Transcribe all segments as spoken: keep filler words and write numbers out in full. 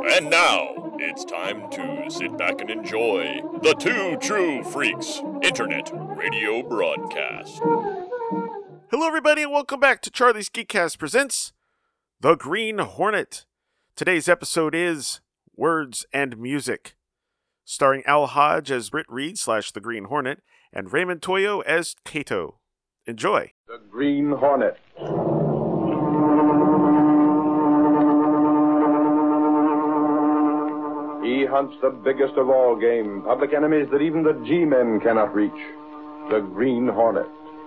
And now, it's time to sit back and enjoy the Two True Freaks Internet Radio Broadcast. Hello, everybody, and welcome back to Charlie's Geekcast presents The Green Hornet. Today's episode is Words and Music, starring Al Hodge as Britt Reed slash The Green Hornet, and Raymond Toyo as Kato. Enjoy. The Green Hornet. He hunts the biggest of all game, public enemies that even the G-men cannot reach. The Green Hornet.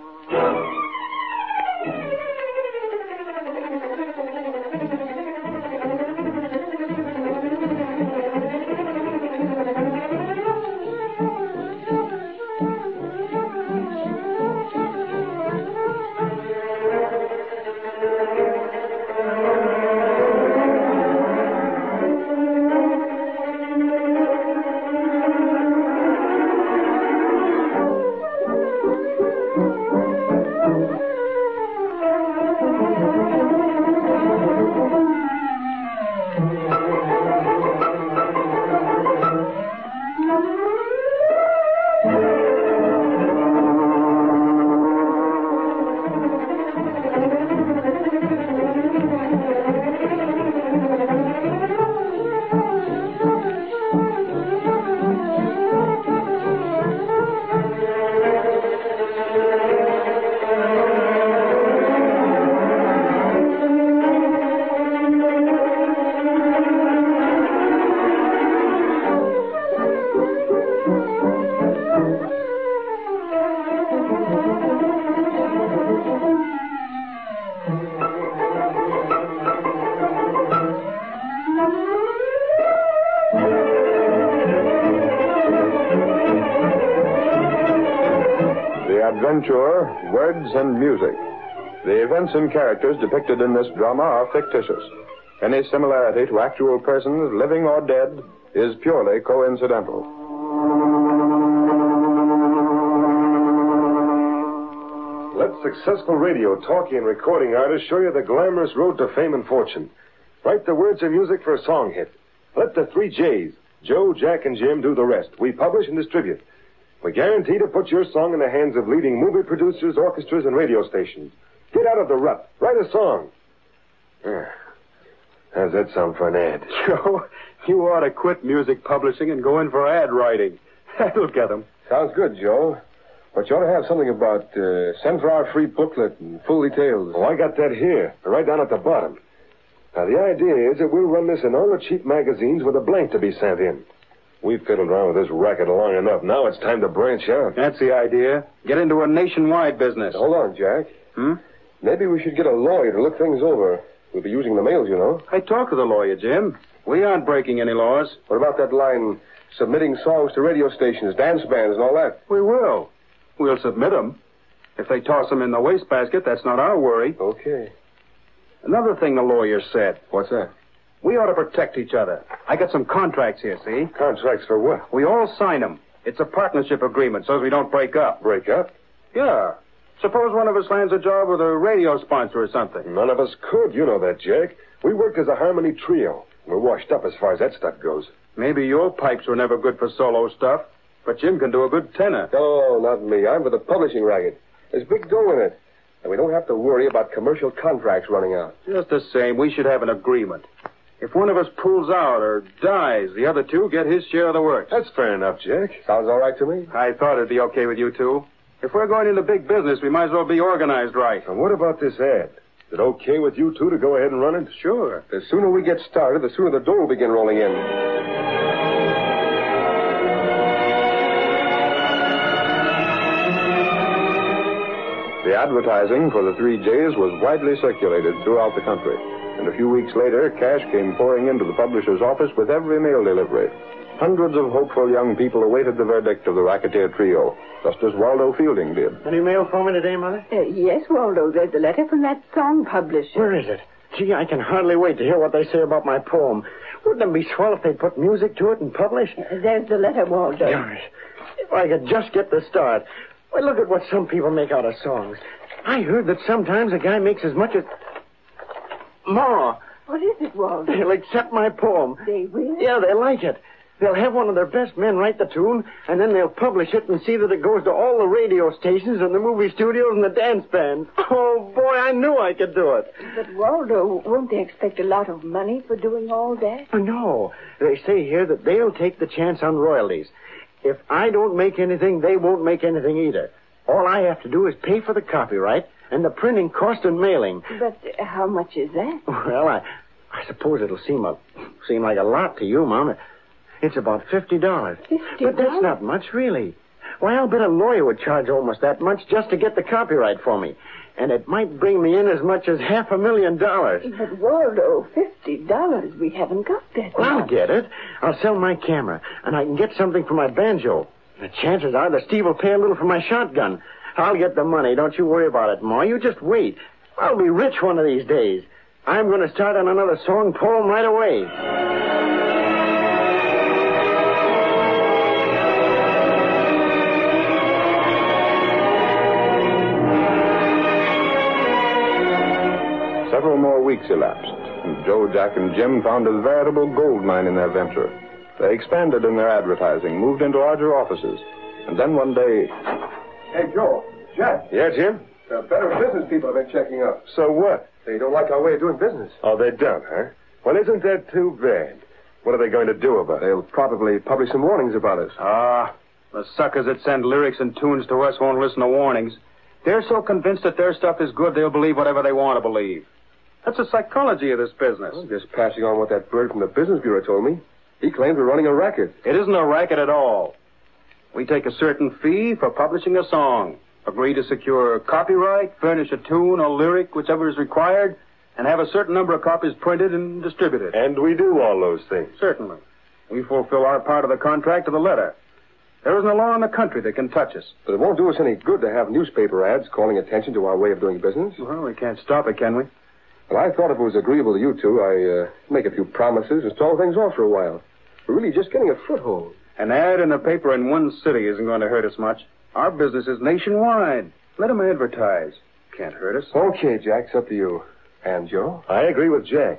Adventure, Words and Music. The events and characters depicted in this drama are fictitious. Any similarity to actual persons, living or dead, is purely coincidental. Let successful radio, talkie, and recording artists show you the glamorous road to fame and fortune. Write the words and music for a song hit. Let the three J's, Joe, Jack, and Jim, do the rest. We publish and distribute. We guarantee to put your song in the hands of leading movie producers, orchestras, and radio stations. Get out of the rut. Write a song. Yeah. How's that sound for an ad? Joe, you ought to quit music publishing and go in for ad writing. That'll get them. Sounds good, Joe. But you ought to have something about uh, send for our free booklet and full details. Oh, I got that here, right down at the bottom. Now, the idea is that we'll run this in all the cheap magazines with a blank to be sent in. We've fiddled around with this racket long enough. Now it's time to branch out. That's the idea. Get into a nationwide business. Hold on, Jack. Hmm? Maybe we should get a lawyer to look things over. We'll be using the mails, you know. I talked to the lawyer, Jim. We aren't breaking any laws. What about that line, submitting songs to radio stations, dance bands, and all that? We will. We'll submit them. If they toss them in the wastebasket, that's not our worry. Okay. Another thing the lawyer said. What's that? We ought to protect each other. I got some contracts here, see? Contracts for what? We all sign them. It's a partnership agreement so as we don't break up. Break up? Yeah. Suppose one of us lands a job with a radio sponsor or something. None of us could. You know that, Jack. We worked as a harmony trio. We're washed up as far as that stuff goes. Maybe your pipes were never good for solo stuff, but Jim can do a good tenor. Oh, not me. I'm for the publishing racket. There's big dough in it. And we don't have to worry about commercial contracts running out. Just the same, we should have an agreement. If one of us pulls out or dies, the other two get his share of the work. That's fair enough, Jack. Sounds all right to me. I thought it'd be okay with you two. If we're going into big business, we might as well be organized right. And what about this ad? Is it okay with you two to go ahead and run it? Sure. The sooner we get started, the sooner the dough will begin rolling in. The advertising for the Three J's was widely circulated throughout the country. And a few weeks later, cash came pouring into the publisher's office with every mail delivery. Hundreds of hopeful young people awaited the verdict of the racketeer trio, just as Waldo Fielding did. Any mail for me today, Mother? Uh, yes, Waldo. There's a letter from that song publisher. Where is it? Gee, I can hardly wait to hear what they say about my poem. Wouldn't it be swell if they put music to it and publish? Uh, there's the letter, Waldo. Gosh, if I could just get the start. Well, look at what some people make out of songs. I heard that sometimes a guy makes as much as... Ma, What is it, Waldo? They'll accept my poem. They will? Yeah, they like it. They'll have one of their best men write the tune, and then they'll publish it and see that it goes to all the radio stations and the movie studios and the dance bands. Oh, boy, I knew I could do it. But, Waldo, won't they expect a lot of money for doing all that? No. They say here that they'll take the chance on royalties. If I don't make anything, they won't make anything either. All I have to do is pay for the copyright and the printing cost and mailing. But uh, how much is that? Well, I, I suppose it'll seem a, seem like a lot to you, Mom. It's about fifty dollars. Fifty dollars? But that's not much, really. Why, I'll bet a lawyer would charge almost that much just to get the copyright for me. And it might bring me in as much as half a million dollars. But, Waldo, fifty dollars, we haven't got that Well, I'll much. get it. I'll sell my camera, and I can get something for my banjo. The chances are that Steve will pay a little for my shotgun. I'll get the money. Don't you worry about it, Ma. You just wait. I'll be rich one of these days. I'm going to start on another song poem right away. Several more weeks elapsed, and Joe, Jack, and Jim found a veritable gold mine in their venture. They expanded in their advertising, moved into larger offices, and then one day... Hey, Joe. Jack. Yeah, Jim? The better business people have been checking up. So what? They don't like our way of doing business. Oh, they don't, huh? Well, isn't that too bad? What are they going to do about it? They'll probably publish some warnings about us. Ah, the suckers that send lyrics and tunes to us won't listen to warnings. They're so convinced that their stuff is good, they'll believe whatever they want to believe. That's the psychology of this business. I'm just passing on what that bird from the Business Bureau told me. He claims we're running a racket. It isn't a racket at all. We take a certain fee for publishing a song, agree to secure copyright, furnish a tune or lyric, whichever is required, and have a certain number of copies printed and distributed. And we do all those things. Certainly. We fulfill our part of the contract to the letter. There isn't a law in the country that can touch us. But it won't do us any good to have newspaper ads calling attention to our way of doing business. Well, we can't stop it, can we? Well, I thought if it was agreeable to you two, I'd uh, make a few promises and stall things off for a while. We're really just getting a foothold. An ad in the paper in one city isn't going to hurt us much. Our business is nationwide. Let them advertise. Can't hurt us. Okay, Jack, it's up to you. And Joe? I agree with Jack.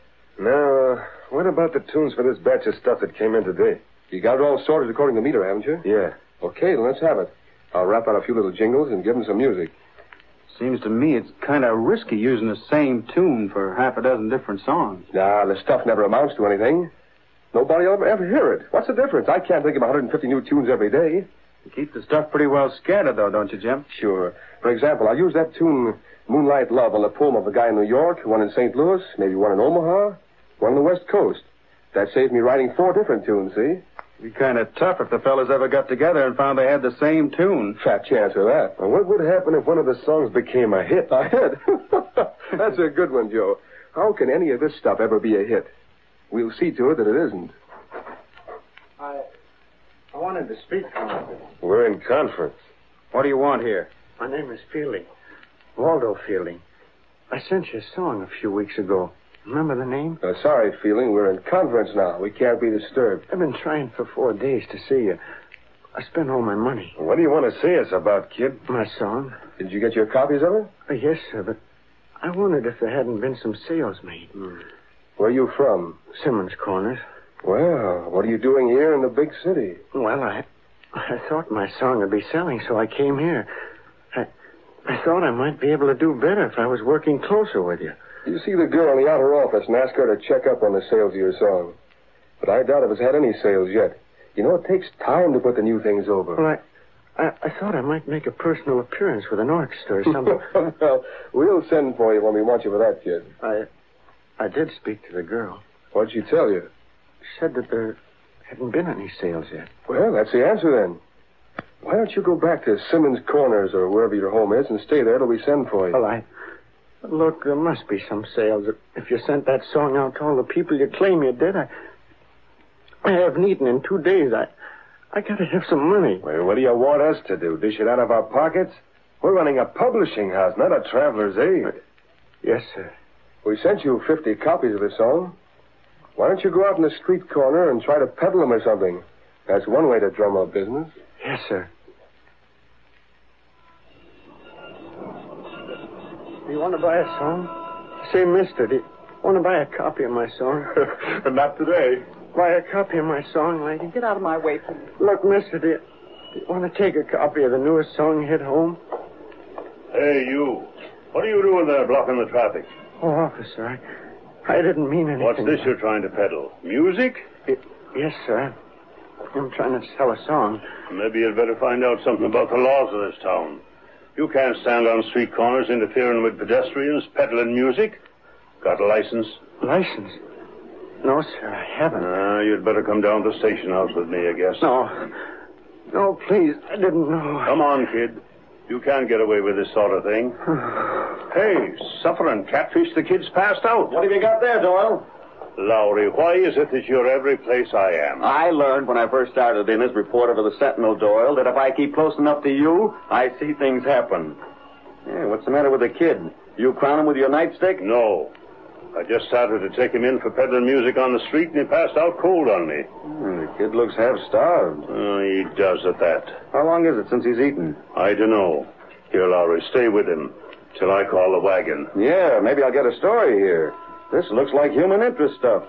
Now, uh, what about the tunes for this batch of stuff that came in today? You got it all sorted according to meter, haven't you? Yeah. Okay, then let's have it. I'll rap out a few little jingles and give them some music. Seems to me it's kind of risky using the same tune for half a dozen different songs. Nah, the stuff never amounts to anything. Nobody will ever, ever hear it. What's the difference? I can't think of one hundred fifty new tunes every day. You keep the stuff pretty well scattered, though, don't you, Jim? Sure. For example, I'll use that tune, Moonlight Love, on the poem of a guy in New York, one in Saint Louis, maybe one in Omaha, one on the West Coast. That saves me writing four different tunes, see? It'd be kind of tough if the fellas ever got together and found they had the same tune. Fat chance of that. Well, what would happen if one of the songs became a hit? A hit? That's a good one, Joe. How can any of this stuff ever be a hit? We'll see to it that it isn't. I, I wanted to speak to you. We're in conference. What do you want here? My name is Fielding. Waldo Fielding. I sent you a song a few weeks ago. Remember the name? Uh, sorry, Feeling. We're in conference now. We can't be disturbed. I've been trying for four days to see you. I spent all my money. What do you want to see us about, kid? My song? Did you get your copies of it? Uh, yes, sir, but I wondered if there hadn't been some sales made. Hmm. Where are you from? Simmons Corners. Well, what are you doing here in the big city? Well, I I thought my song would be selling, so I came here. I I thought I might be able to do better if I was working closer with you. You see the girl in the outer office and ask her to check up on the sales of your song. But I doubt if it's had any sales yet. You know, it takes time to put the new things over. Well, I, I, I thought I might make a personal appearance with an orchestra or something. Well, we'll send for you when we want you for that, kid. I I did speak to the girl. What'd she tell you? She said that there hadn't been any sales yet. Well, that's the answer then. Why don't you go back to Simmons Corners or wherever your home is and stay there till we send for you? Well, I... Look, there must be some sales. If you sent that song out to all the people you claim you did, I... I haven't eaten in two days. I... I gotta have some money. Well, what do you want us to do? Dish it out of our pockets? We're running a publishing house, not a traveler's aid. Yes, sir. We sent you fifty copies of the song. Why don't you go out in the street corner and try to peddle them or something? That's one way to drum up business. Yes, sir. Do you want to buy a song? Say, mister, do, Want to buy a copy of my song? Not today. Buy a copy of my song, lady? Get out of my way, please. Look, mister, do you, do you want to take a copy of the newest song hit home? Hey, you. What are you doing there blocking the traffic? Oh, officer, I, I didn't mean anything. What's this you're trying to peddle? Music? It, yes, sir. I'm trying to sell a song. Maybe you'd better find out something about the laws of this town. You can't stand on street corners interfering with pedestrians, peddling music. Got a license? License? No, sir, I haven't. Uh, you'd better come down to the station house with me, I guess. No. No, please. I didn't know. Come on, kid. You can't get away with this sort of thing. Hey, suffering catfish, the kid's passed out. What have you got there, Doyle? Lowry, why is it that you're every place I am? I learned when I first started in as reporter for the Sentinel, Doyle, that if I keep close enough to you, I see things happen. Yeah, what's the matter with the kid? You crown him with your nightstick? No. I just started to take him in for peddling music on the street, and he passed out cold on me. Hmm, the kid looks half starved. Oh, he does at that. How long is it since he's eaten? I don't know. Here, Lowry, stay with him till I call the wagon. Yeah, maybe I'll get a story here. This looks like human interest stuff.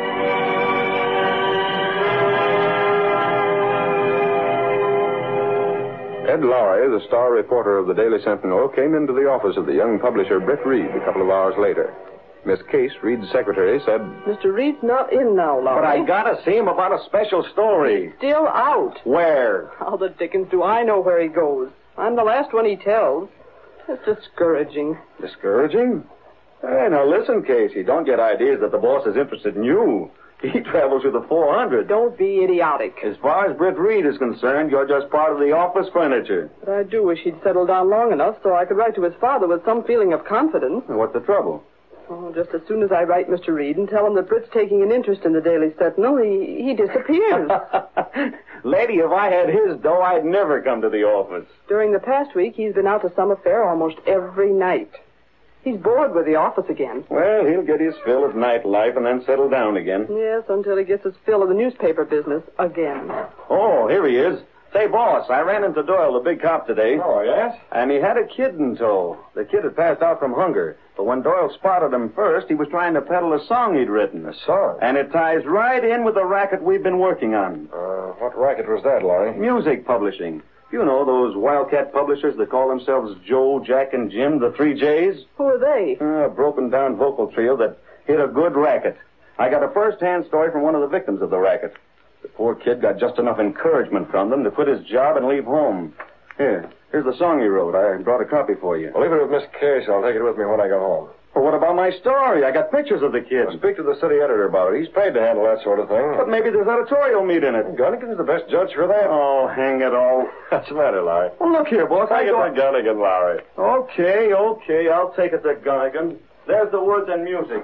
Ed Lowry, the star reporter of the Daily Sentinel, came into the office of the young publisher Britt Reed a couple of hours later. Miss Case, Reed's secretary, said, Mister Reed's not in now, Lowry. But I gotta see him about a special story. Still out. Where? How the dickens do I know where he goes? I'm the last one he tells. It's discouraging. Discouraging? Hey, now listen, Casey. Don't get ideas that the boss is interested in you. He travels with the four hundred. Don't be idiotic. As far as Britt Reed is concerned, you're just part of the office furniture. But I do wish he'd settled down long enough so I could write to his father with some feeling of confidence. What's the trouble? Oh, just as soon as I write Mister Reed and tell him that Britt's taking an interest in the Daily Sentinel, he, he disappears. Lady, if I had his dough, I'd never come to the office. During the past week, he's been out to some affair almost every night. He's bored with the office again. Well, he'll get his fill of nightlife and then settle down again. Yes, until he gets his fill of the newspaper business again. Oh, here he is. Say, boss, I ran into Doyle, the big cop, today. Oh, yes? And he had a kid in tow. The kid had passed out from hunger. But when Doyle spotted him first, he was trying to peddle a song he'd written. A song? And it ties right in with the racket we've been working on. Uh, what racket was that, Lowry? Music publishing. You know, those wildcat publishers that call themselves Joe, Jack, and Jim, the three J's? Who are they? Uh, a broken-down vocal trio that hit a good racket. I got a first-hand story from one of the victims of the racket. The poor kid got just enough encouragement from them to quit his job and leave home. Here, here's the song he wrote. I brought a copy for you. Well, leave it with Miss Case. I'll take it with me when I go home. Well, what about my story? I got pictures of the kid. I'll speak to the city editor about it. He's paid to handle that sort of thing. But maybe there's editorial meat in it. Gunnigan's the best judge for that. Oh, hang it all. What's the matter, Lowry? Well, look here, boss. I Take it go... to Gunnigan, Lowry. Okay, okay. I'll take it to Gunnigan. There's the words and music.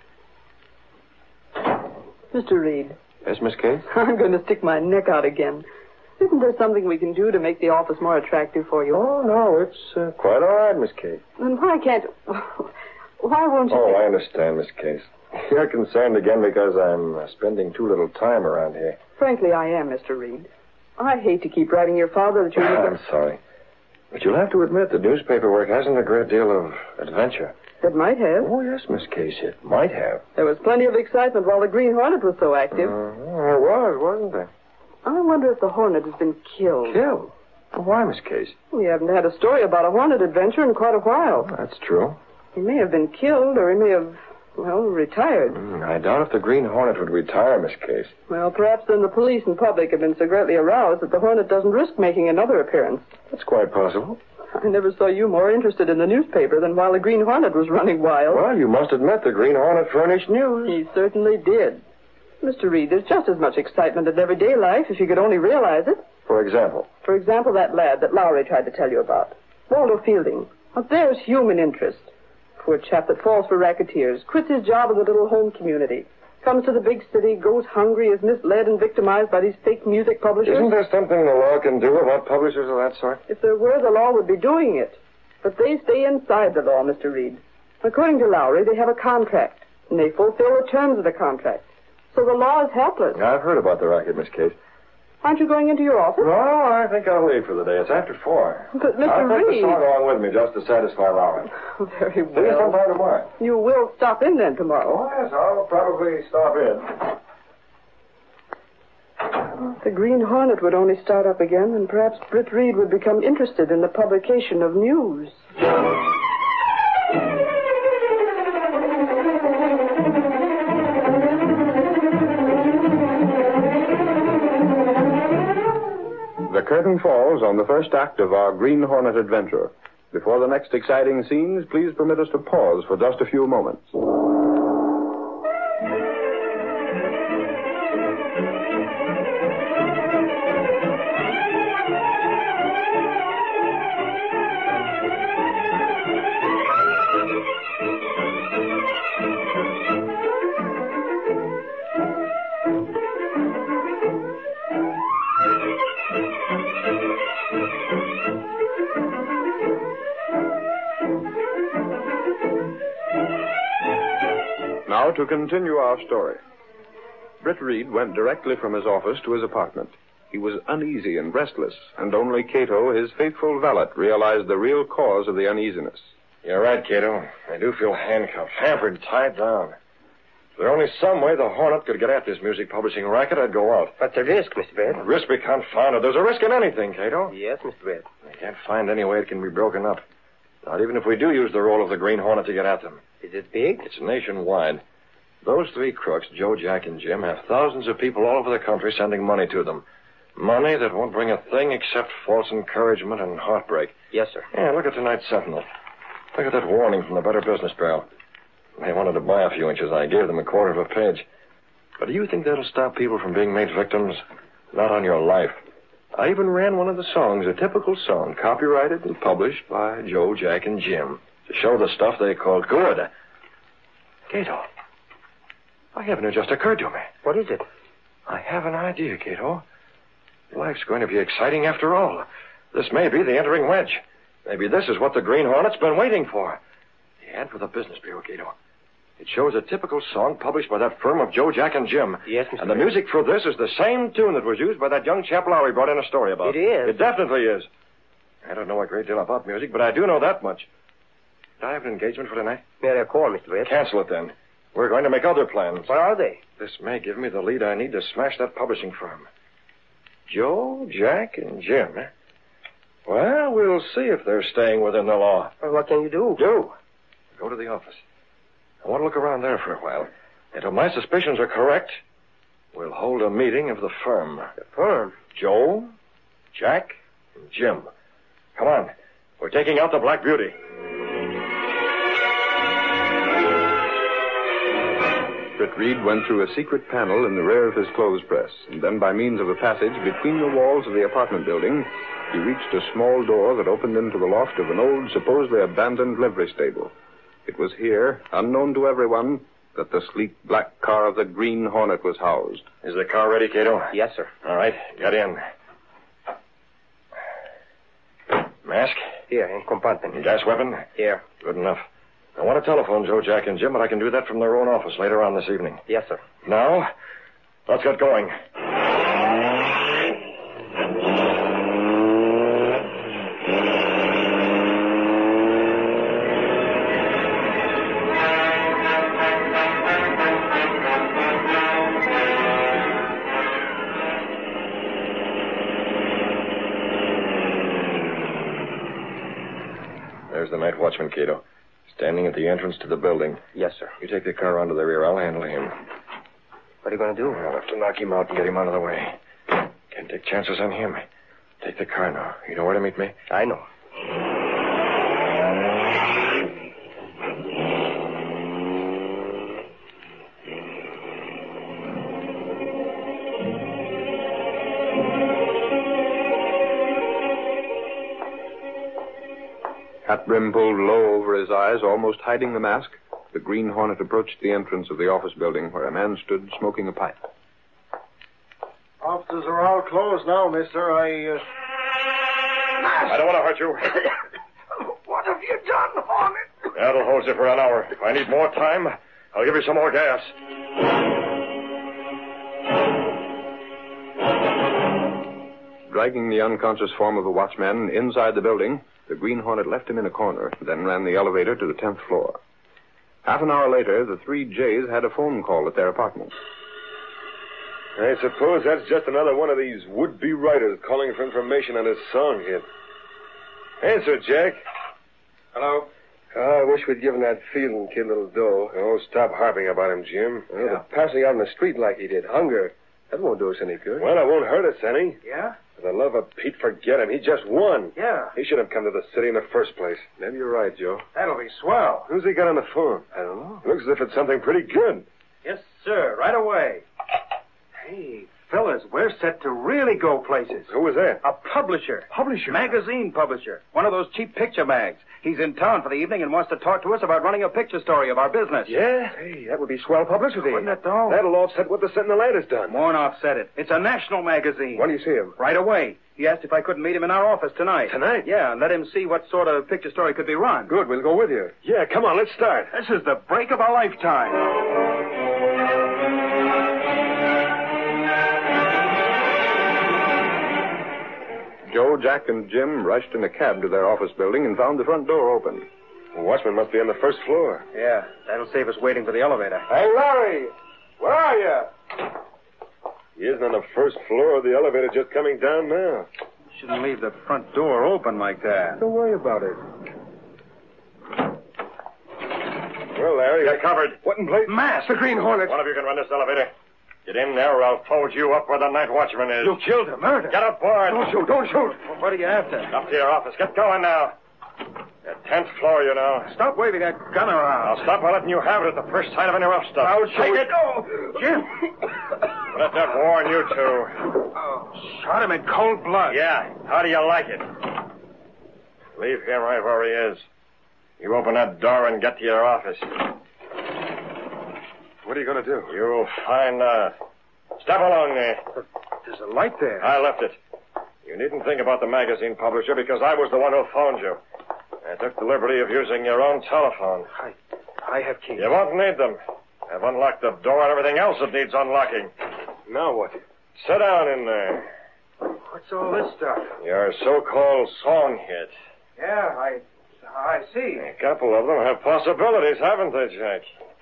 Mister Reed. Yes, Miss Case? I'm going to stick my neck out again. Isn't there something we can do to make the office more attractive for you? Oh, no, it's uh, quite all right, Miss Case. Then why can't... Why won't you... Oh, think... I understand, Miss Case. You're concerned again because I'm uh, spending too little time around here. Frankly, I am, Mister Reed. I hate to keep writing your father that you're... I'm sorry. But you'll have to admit the newspaper work hasn't a great deal of adventure. It might have. Oh, yes, Miss Case, it might have. There was plenty of excitement while the Green Hornet was so active. Uh, there was, wasn't there? I wonder if the Hornet has been killed. Killed? Oh, why, Miss Case? We haven't had a story about a Hornet adventure in quite a while. That's true. He may have been killed, or he may have, well, retired. Mm, I doubt if the Green Hornet would retire, Miss Case. Well, perhaps then the police and public have been so greatly aroused that the Hornet doesn't risk making another appearance. That's quite possible. I never saw you more interested in the newspaper than while the Green Hornet was running wild. Well, you must admit the Green Hornet furnished news. He certainly did. Mister Reed, there's just as much excitement in everyday life if you could only realize it. For example? For example, that lad that Lowry tried to tell you about. Waldo Fielding. Well, there's human interest. Poor chap that falls for racketeers, quits his job in the little home community, comes to the big city, goes hungry, is misled and victimized by these fake music publishers. Isn't there something the law can do about publishers of that sort? If there were, the law would be doing it. But they stay inside the law, Mister Reed. According to Lowry, they have a contract, and they fulfill the terms of the contract. So the law is helpless. I've heard about the racket, Miss Case. Aren't you going into your office? No, I think I'll leave for the day. It's after four. But, Mister I'll take Reed... the song along with me just to satisfy Laura. Very See you well. sometime tomorrow. You will stop in then tomorrow. Oh, yes, I'll probably stop in. The Green Hornet would only start up again, and perhaps Britt Reed would become interested in the publication of news. The curtain falls on the first act of our Green Hornet adventure. Before the next exciting scenes, please permit us to pause for just a few moments. Now to continue our story. Britt Reed went directly from his office to his apartment. He was uneasy and restless, and only Cato, his faithful valet, realized the real cause of the uneasiness. You're right, Cato. I do feel handcuffed, hampered, tied down. If there were only some way the Hornet could get at this music publishing racket, I'd go out. What's the risk, Mister Britt? Risk be confounded. There's a risk in anything, Cato. Yes, Mister Britt. I can't find any way it can be broken up. Not even if we do use the role of the Green Hornet to get at them. Is it big? It's nationwide. Those three crooks, Joe, Jack, and Jim, have thousands of people all over the country sending money to them. Money that won't bring a thing except false encouragement and heartbreak. Yes, sir. Yeah, look at tonight's Sentinel. Look at that warning from the Better Business Bureau. They wanted to buy a few inches. I gave them a quarter of a page. But do you think that'll stop people from being made victims? Not on your life. I even ran one of the songs, a typical song, copyrighted and published by Joe, Jack, and Jim, to show the stuff they called good. Cato, I haven't it just occurred to me. What is it? I have an idea, Cato. Life's going to be exciting after all. This may be the entering wedge. Maybe this is what the Green Hornet's been waiting for. The ad for the Business Bureau, Cato. It shows a typical song published by that firm of Joe, Jack, and Jim. Yes, Mister And the Ray. music for this is the same tune that was used by that young chap Lowry brought in a story about. It is? It definitely is. I don't know a great deal about music, but I do know that much. Do I have an engagement for tonight? May I call, Mister Britt? Cancel it, then. We're going to make other plans. What are they? This may give me the lead I need to smash that publishing firm. Joe, Jack, and Jim. eh? Well, we'll see if they're staying within the law. Well, what can you do? Do. Go to the office. I want to look around there for a while. And if my suspicions are correct, we'll hold a meeting of the firm. The firm? Joe, Jack, and Jim. Come on. We're taking out the Black Beauty. Britt Reed went through a secret panel in the rear of his clothes press, and then by means of a passage between the walls of the apartment building, he reached a small door that opened into the loft of an old, supposedly abandoned livery stable. It was here, unknown to everyone, that the sleek black car of the Green Hornet was housed. Is the car ready, Cato? Yes, sir. All right, get in. Mask? Here, in compartment. Gas weapon? Here. Good enough. I want to telephone Joe, Jack, and Jim, but I can do that from their own office later on this evening. Yes, sir. Now, let's get going. There's the night watchman, Cato. Standing at the entrance to the building. Yes, sir. You take the car around to the rear. I'll handle him. What are you going to do? I'll have to knock him out and get him out of the way. Can't take chances on him. Take the car now. You know where to meet me? I know. Hat brim pulled low over his eyes, almost hiding the mask, the Green Hornet approached the entrance of the office building where a man stood smoking a pipe. Offices are all closed now, mister. I, uh... I don't want to hurt you. What have you done, Hornet? That'll hold you for an hour. If I need more time, I'll give you some more gas. Dragging the unconscious form of the watchman inside the building, the Green Hornet left him in a corner, then ran the elevator to the tenth floor. Half an hour later, the three Jays had a phone call at their apartment. I suppose that's just another one of these would-be writers calling for information on his song hit. Answer, Jack. Hello? Oh, I wish we'd given that Fielding kid a little dough. Oh, stop harping about him, Jim. Yeah. Uh, but passing out in the street like he did, hunger, that won't do us any good. Well, it won't hurt us any. Yeah? For the love of Pete, forget him. He just won. Yeah. He should have come to the city in the first place. Maybe you're right, Joe. That'll be swell. Who's he got on the phone? I don't know. Looks as if it's something pretty good. Yes, sir. Right away. Hey, fellas, we're set to really go places. Who was that? A publisher. Publisher? Magazine publisher. One of those cheap picture mags. He's in town for the evening and wants to talk to us about running a picture story of our business. Yeah? Hey, that would be swell publicity. Wouldn't it, though? That'll offset what the Sentinel ad has done. Won't offset it. It's a national magazine. When do you see him? Right away. He asked if I couldn't meet him in our office tonight. Tonight? Yeah, and let him see what sort of picture story could be run. Good, we'll go with you. Yeah, come on, let's start. This is the break of a lifetime. Joe, Jack, and Jim rushed in a cab to their office building and found the front door open. The watchman must be on the first floor. Yeah, that'll save us waiting for the elevator. Hey, Larry! Where are you? He isn't on the first floor. The elevator just coming down now. Shouldn't leave the front door open like that. Don't worry about it. Well, Larry... You're covered. What in place? Mass, the Green Hornet. One of you can run this elevator. Get in there or I'll fold you up where the night watchman is. You killed him. Murder. Get aboard. Don't shoot, don't shoot. Well, what are you after? Up to your office. Get going now. The tenth floor, you know. Stop waving that gun around. I'll stop by letting you have it at the first sign of any rough stuff. I'll Take shoot. it. Oh, Jim. Let that warn you two. Oh, shot him in cold blood. Yeah. How do you like it? Leave him right where he is. You open that door and get to your office. What are you going to do? You'll find out. Step along there. There's a light there. I left it. You needn't think about the magazine publisher because I was the one who phoned you. I took the liberty of using your own telephone. I, I have keys. You won't need them. I've unlocked the door and everything else that needs unlocking. Now what? Sit down in there. What's all this stuff? Your so-called song hit. Yeah, I, I see. A couple of them have possibilities, haven't they, Jack?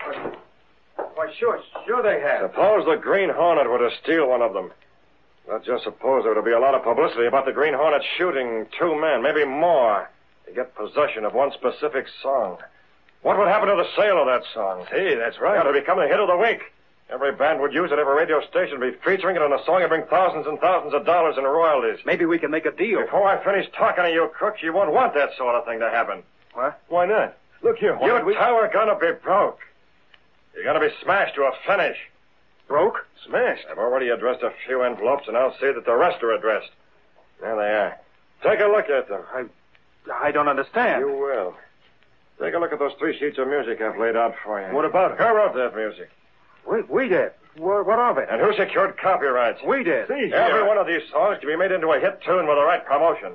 Why, sure, sure they have. Suppose the Green Hornet were to steal one of them. Let's just suppose there would be a lot of publicity about the Green Hornet shooting two men, maybe more, to get possession of one specific song. What would happen to the sale of that song? See, that's right. Yeah, it would become the hit of the week. Every band would use it, every radio station would be featuring it on a song and bring thousands and thousands of dollars in royalties. Maybe we can make a deal. Before I finish talking to you, crooks, you won't want that sort of thing to happen. What? Why not? Look here. You we... two are going to be broke. You're going to be smashed to a finish. Broke? Smashed. I've already addressed a few envelopes, and I'll see that the rest are addressed. There they are. Take a look at them. I, I don't understand. You will. Take a look at those three sheets of music I've laid out for you. What about it? Who wrote that music? We, we did. What, what of it? And who secured copyrights? We did. See, Every here. one of these songs can be made into a hit tune with the right promotion.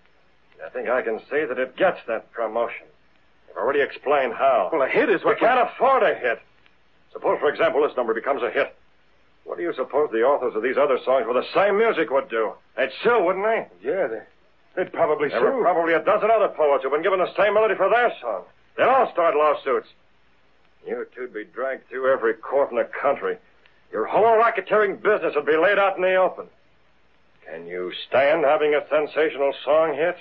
I think I can see that it gets that promotion. I've already explained how. Well, a hit is We what... can't afford a hit. Suppose, for example, this number becomes a hit. What do you suppose the authors of these other songs with the same music would do? They'd sue, wouldn't they? Yeah, they, they'd probably There were sue. probably a dozen other poets who've been given the same melody for their song. They'd all start lawsuits. You two'd be dragged through every court in the country. Your whole racketeering business would be laid out in the open. Can you stand having a sensational song hit?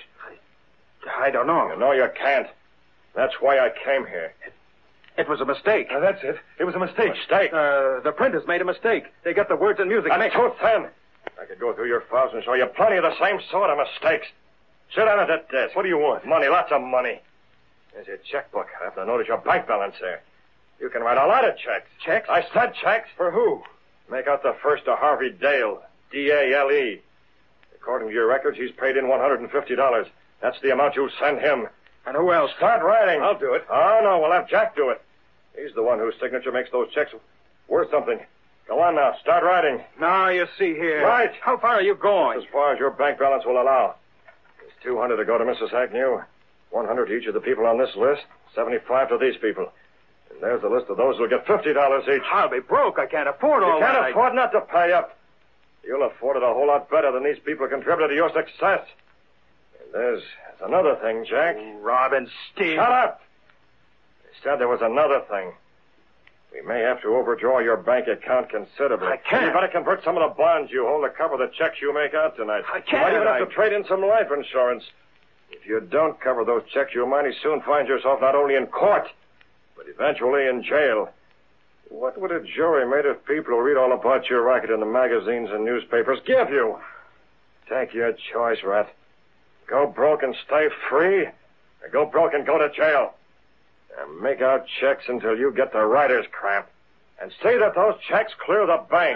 I, I don't know. You know you can't. That's why I came here. It was a mistake. Now, that's it. It was a mistake. Mistake? Uh, the printers made a mistake. They got the words and music That's mixed. too thin. I could go through your files and show you plenty of the same sort of mistakes. Sit down at that desk. What do you want? Money, lots of money. There's your checkbook. I have to notice your bank balance there. You can write a lot of checks. Checks? I said checks. For who? Make out the first to Harvey Dale, D A L E. According to your records, he's paid in one hundred fifty dollars. That's the amount you'll send him. And who else? Start writing. I'll do it. Oh, no, we'll have Jack do it. He's the one whose signature makes those checks worth something. Go on now. Start writing. Now, you see here. Right. How far are you going? As far as your bank balance will allow. There's two hundred to go to Missus Agnew, one hundred to each of the people on this list, seventy-five to these people. And there's a list of those who'll get fifty dollars each. I'll be broke. I can't afford You all can't that. afford not to pay up. You'll afford it a whole lot better than these people who contributed to your success. And there's, there's another thing, Jack. Oh, Robin, Steve. Shut up! They said there was another thing. We may have to overdraw your bank account considerably. I can't. You better convert some of the bonds you hold to cover the checks you make out tonight. I can't. You might even I... have to trade in some life insurance. If you don't cover those checks, you'll mighty soon find yourself not only in court, but eventually in jail. What would a jury made of people who read all about your racket in the magazines and newspapers give you? Take your choice, Rat. Go broke and stay free, or go broke and go to jail. And make out checks until you get the writer's cramp. And see that those checks clear the bank.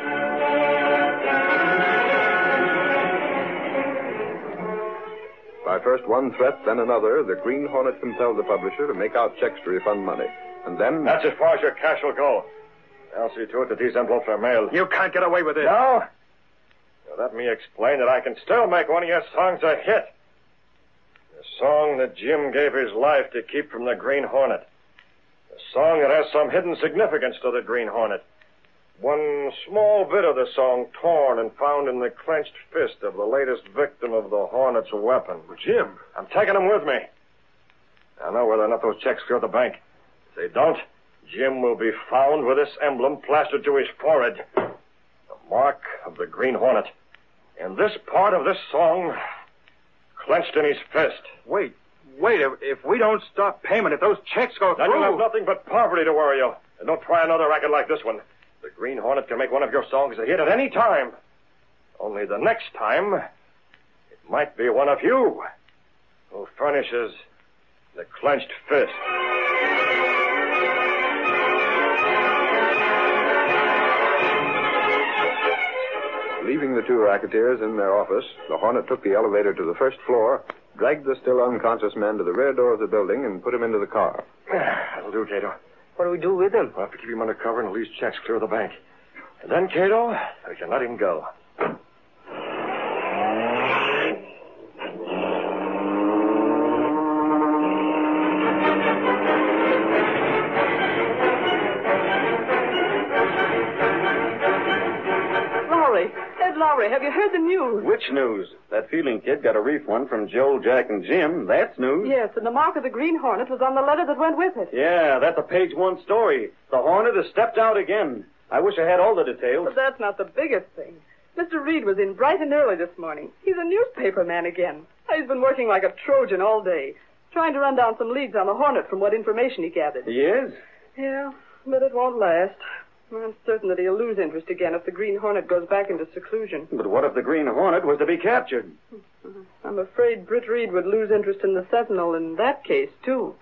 By first one threat, then another, the Green Hornet compelled the publisher to make out checks to refund money. And then... That's as far as your cash will go. I'll see to it that these envelopes are mailed. You can't get away with it. No? Now, let me explain that I can still make one of your songs a hit. The song that Jim gave his life to keep from the Green Hornet. A song that has some hidden significance to the Green Hornet. One small bit of the song torn and found in the clenched fist of the latest victim of the Hornet's weapon. Jim. I'm taking him with me. I know whether or not those checks clear the bank. If they don't, Jim will be found with this emblem plastered to his forehead. The mark of the Green Hornet. And this part of this song clenched in his fist. Wait, wait. If, if we don't stop payment, if those checks go then through... you'll have nothing but poverty to worry you. And don't try another racket like this one. The Green Hornet can make one of your songs a hit at any time. Only the next time, it might be one of you who furnishes the clenched fist. Leaving the two racketeers in their office, the Hornet took the elevator to the first floor, dragged the still unconscious man to the rear door of the building, and put him into the car. That'll do, Cato. What do we do with him? We'll have to keep him under cover until these checks clear the bank. And then, Cato, we can let him go. Lowry, Ed Lowry, have you heard the news? Which news? That Fielding kid got a refund from Joe, Jack, and Jim. That's news. Yes, and the mark of the Green Hornet was on the letter that went with it. Yeah, that's a page one story. The Hornet has stepped out again. I wish I had all the details. But that's not the biggest thing. Mister Reed was in bright and early this morning. He's a newspaper man again. He's been working like a Trojan all day, trying to run down some leads on the Hornet from what information he gathered. He is? Yeah, but it won't last. I'm certain that he'll lose interest again if the Green Hornet goes back into seclusion. But what if the Green Hornet was to be captured? I'm afraid Britt Reed would lose interest in the Sentinel in that case, too.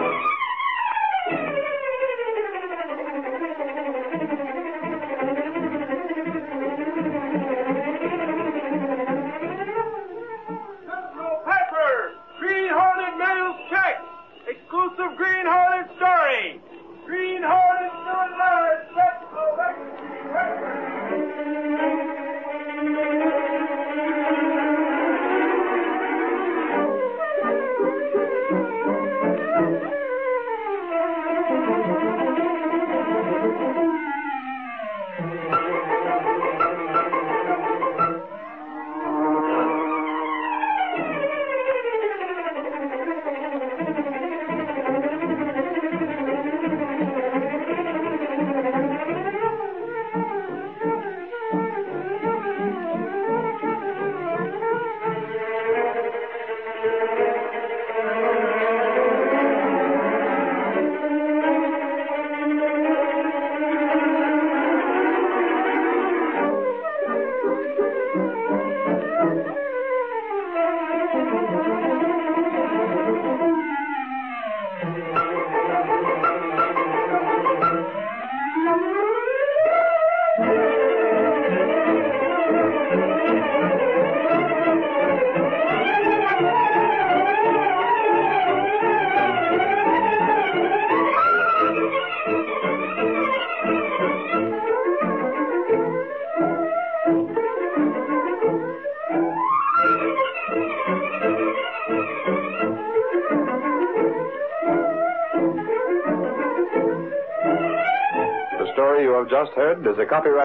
Pepper! Green Hornet mails check! Exclusive Green Hornet story! Green Hornet still alive! Let's go back to Green Pepper! The story you have just heard is a copyright